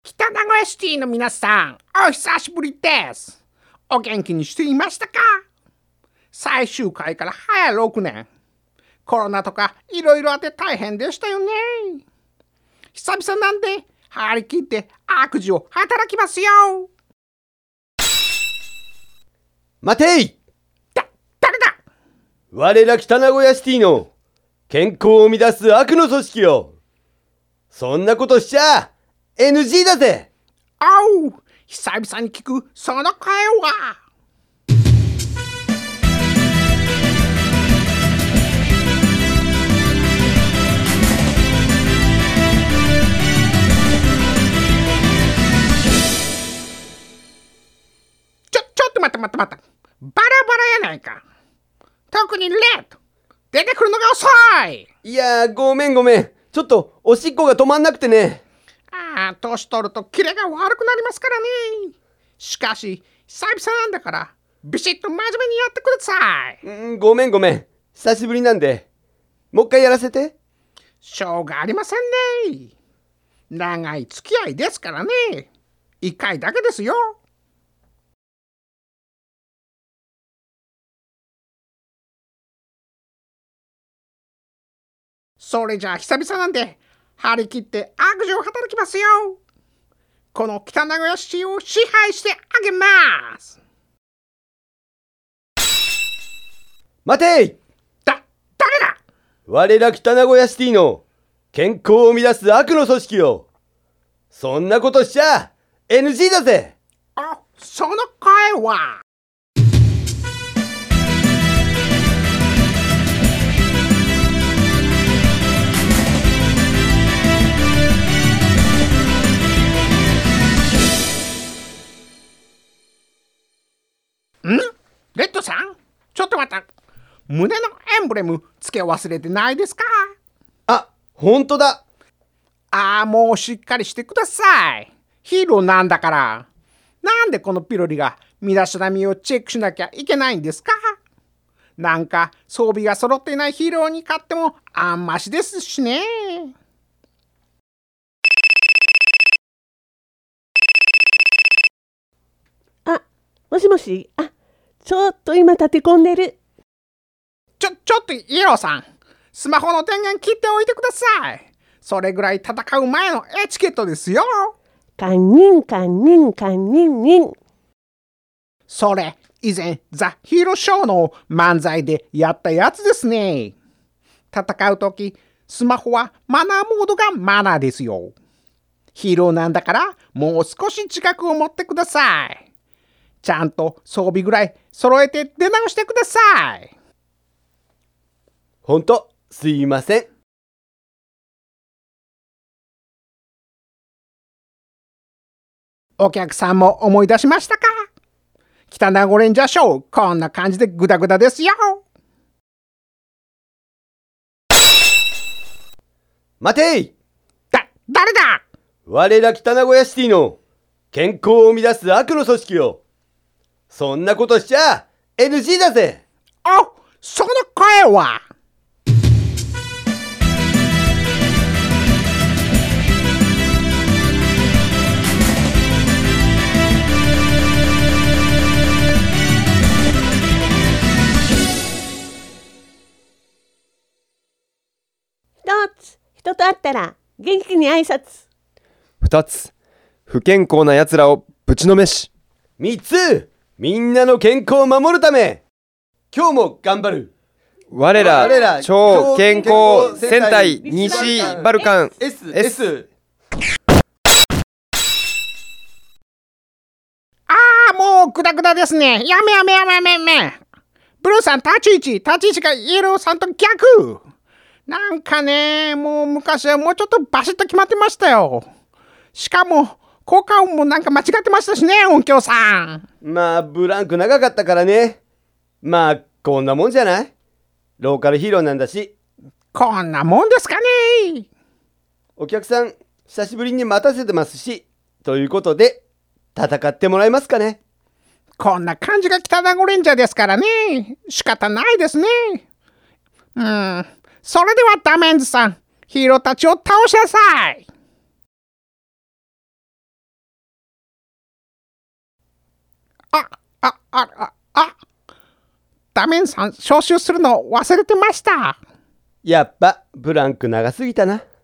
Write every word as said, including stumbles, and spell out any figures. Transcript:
北名古屋シティの皆さん、お久しぶりです。お元気にしていましたか？最終回から早ろくねん。コロナとかいろいろあって大変でしたよね。久々なんで張り切って悪事を働きますよ。 待てい！ だ、誰だ？ 我ら北名古屋シティの健康を乱す悪の組織よ。そんなことしちゃ エヌジー だぜ。 おう、久々に聞くその声は。ちょ、ちょっと待って待って待って。バラバラやないか。特にレッド、出てくるのが遅い。 いやー、ごめんごめん。ちょっとおしっこが止まんなくてね。 ああ、年取るとキレが悪くなりますからね。しかし、久々なんだから、ビシッと真面目にやってください。 うん、ごめんごめん。久しぶりなんで。もう一回やらせて。 しょうがありませんね。長い付き合いですからね。一回だけですよ。それじゃあ久々なんで張り切って悪事を働きますよ。この北名古屋市を支配してあげます。 待てい！ だ、誰だ？ 我ら北名古屋シティの健康を乱す悪の組織よ。そんなことしちゃ エヌジー だぜ。 あ、その声は。ん？レッドさん？ちょっと待った。胸のエンブレムつけ忘れてないですか？ あ、ほんとだ。 ああ、もうしっかりしてください。ヒーローなんだから。なんでこのピロリが身だしなみをチェックしなきゃいけないんですか？なんか装備が揃っていないヒーローに勝ってもあんましですしね。 あ、もしもし。あ、ちょっと今立て込んでる。 ちょ、ちょっとイエローさん。スマホの電源切っておいてください。それぐらい戦う前のエチケットですよ。 カンニンカンニンカンニンニン。 それ、以前ザ・ヒーローショーの漫才でやったやつですね。戦うとき、スマホはマナーモードがマナーですよ。ヒーローなんだからもう少し自覚を持ってください。ちゃんと装備ぐらい揃えて出直してください。 ほんと、すいません。 お客さんも思い出しましたか？北名古レンジャーショー、こんな感じでグダグダですよ。 待てい！ だ、誰だ？ 我ら北名古屋シティの健康を乱す悪の組織よ。そんなことしちゃ エヌジー だぜ。 あ、その声は。 一つ、人と会ったら元気に挨拶。 二つ、不健康な奴らをぶちのめし。 三つ、みんなの健康を守るため今日も頑張る我ら我ら超健康戦隊西バルカン S S。 ああ、もうグダグダですね。やめやめやめやめやめ。ブルーさん立ち位置、立ち位置がイエローさんと逆。なんかね、もう昔はもうちょっとバシッと決まってましたよ。しかも効果音もなんか間違ってましたしね、音響さん。 まあブランク長かったからね。まあこんなもんじゃない？ローカルヒーローなんだし。 こんなもんですかね。 お客さん久しぶりに待たせてますし、ということで戦ってもらえますかね。 こんな感じが北名古レンジャーですからね。仕方ないですね。うん。それではダメンズさん、ヒーローたちを倒しなさい。 あ、あ、あ、ダメンさん招集するの忘れてました。 やっぱブランク長すぎたな。